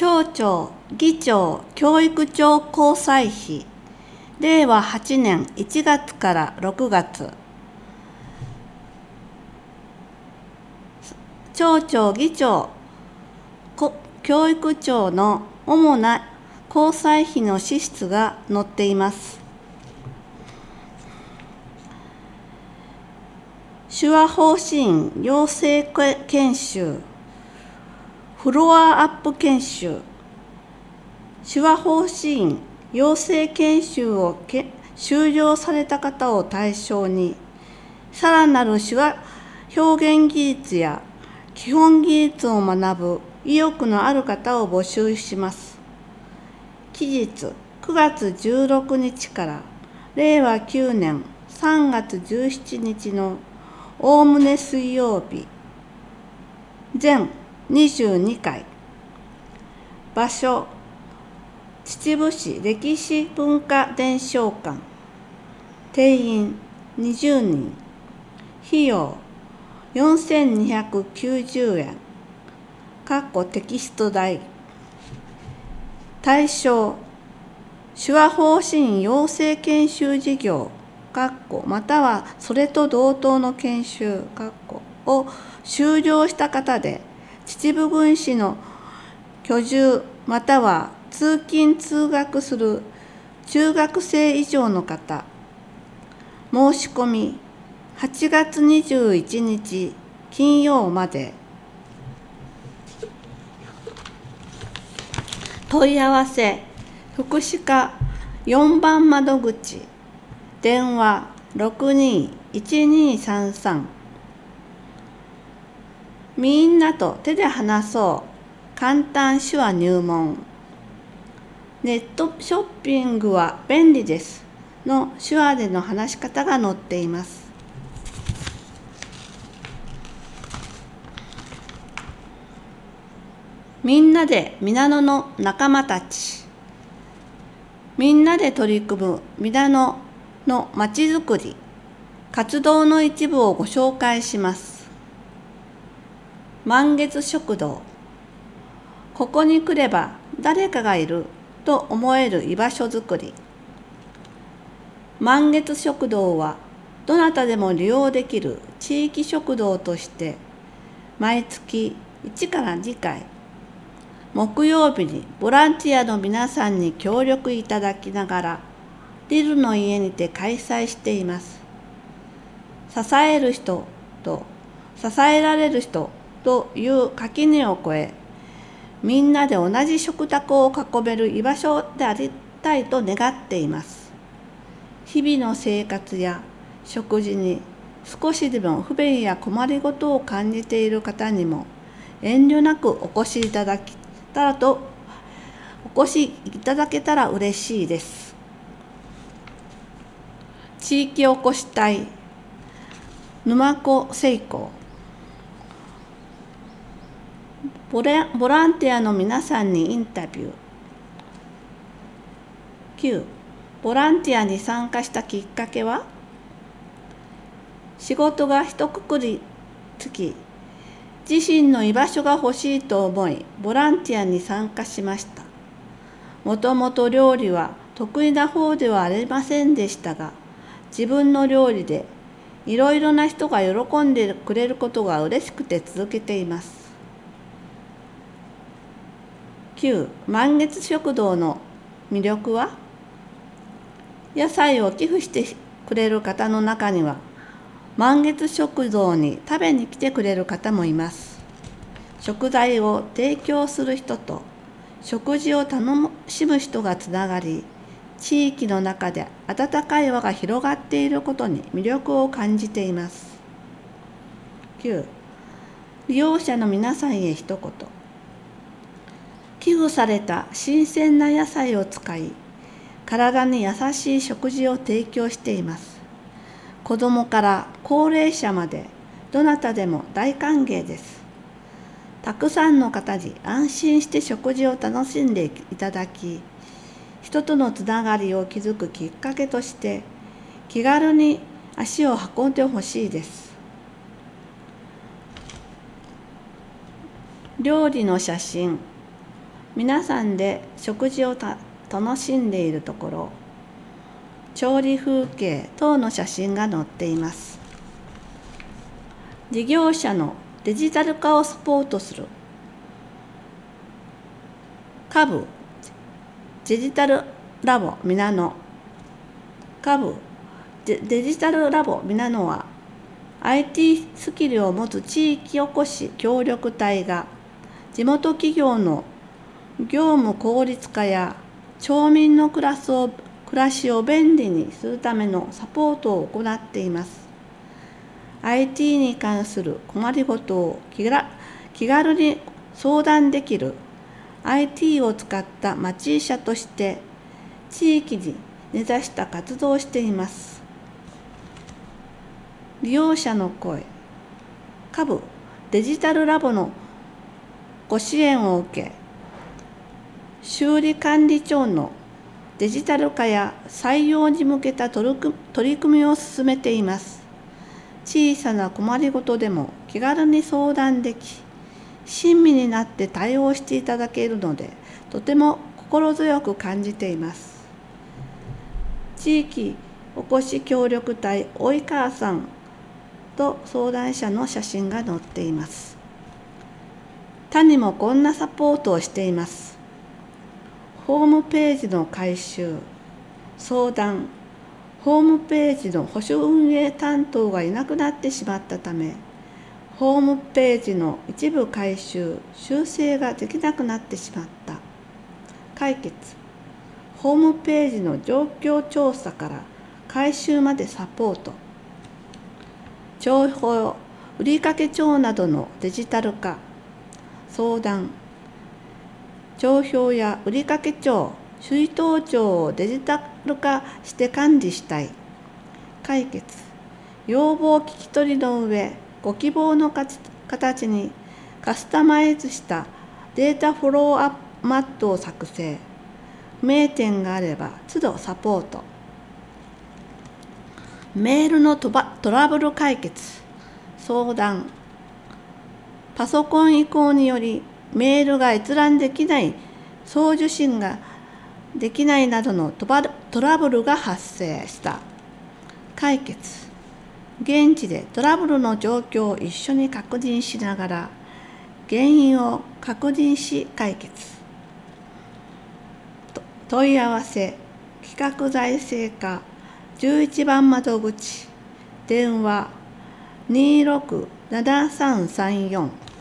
町長、議長、教育庁交際費、令和8年1月から6月。町長、議長、教育庁の主な交際費の支出が載っています。手話方針養成研修、フロアアップ研修、手話方針養成研修を修了された方を対象に、さらなる手話表現技術や基本技術を学ぶ意欲のある方を募集します。期日9月16日から令和9年3月17日のおおむね水曜日、全22回。場所、秩父市歴史文化伝承館。定員20人。費用4290円。テキスト代。対象、手話方針養成研修事業またはそれと同等の研修を修了した方で、秩父郡市の居住または通勤通学する中学生以上の方。申し込み8月21日金曜まで。問い合わせ、福祉課4番窓口、電話621233。みんなと手で話そう、簡単手話入門。ネットショッピングは便利ですの手話での話し方が載っています。みんなで皆野の仲間たち。みんなで取り組む皆野のまちづくり、活動の一部をご紹介します。満月食堂。ここに来れば誰かがいると思える居場所づくり。満月食堂はどなたでも利用できる地域食堂として毎月1から2回木曜日にボランティアの皆さんに協力いただきながらリルの家にて開催しています。支える人と支えられる人という垣根を越え、みんなで同じ食卓を囲める居場所でありたいと願っています。日々の生活や食事に少しでも不便や困りごとを感じている方にも遠慮なくお越しいただけたら嬉しいです。地域おこし隊沼子聖光。ボランティアの皆さんにインタビュー。9. ボランティアに参加したきっかけは、仕事が一括りつき、自身の居場所が欲しいと思い、ボランティアに参加しました。もともと料理は得意な方ではありませんでしたが、自分の料理でいろいろな人が喜んでくれることが嬉しくて続けています。9. 満月食堂の魅力は、野菜を寄付してくれる方の中には、満月食堂に食べに来てくれる方もいます。食材を提供する人と食事を楽しむ人がつながり、地域の中で温かい輪が広がっていることに魅力を感じています。9. 利用者の皆さんへ一言。寄付された新鮮な野菜を使い、体に優しい食事を提供しています。子どもから高齢者までどなたでも大歓迎です。たくさんの方に安心して食事を楽しんでいただき、人とのつながりを築くきっかけとして気軽に足を運んでほしいです。料理の写真。 皆さんで食事を楽しんでいるところ、調理風景等の写真が載っています。事業者のデジタル化をサポートする下部デジタルラボみなのデジタルラボみなのは IT スキルを持つ地域おこし協力隊が地元企業の業務効率化や町民の暮らしを便利にするためのサポートを行っています。IT に関する困りごとを気軽に相談できる IT を使った町医者として地域に根ざした活動をしています。利用者の声、下部デジタルラボのご支援を受け、修理管理庁のデジタル化や採用に向けた取り組みを進めています。小さな困りごとでも気軽に相談でき、親身になって対応していただけるので、とても心強く感じています。地域おこし協力隊及川さんと相談者の写真が載っています。他にもこんなサポートをしています。ホームページの改修、相談、ホームページの保守運営担当がいなくなってしまったため、ホームページの一部改修・修正ができなくなってしまった。解決。ホームページの状況調査から改修までサポート。情報、売掛帳などのデジタル化。相談。帳票や売掛帳、出納帳をデジタル化して管理したい。解決。要望聞き取りの上、ご希望の形にカスタマイズしたデータフォローアップマットを作成。不明点があれば都度サポート。メールのトラブル解決。相談。パソコン移行によりメールが閲覧できない、送受信ができないなどのトラブルが発生した。解決。現地でトラブルの状況を一緒に確認しながら原因を確認し解決。問い合わせ、企画財政課11番窓口、電話 267334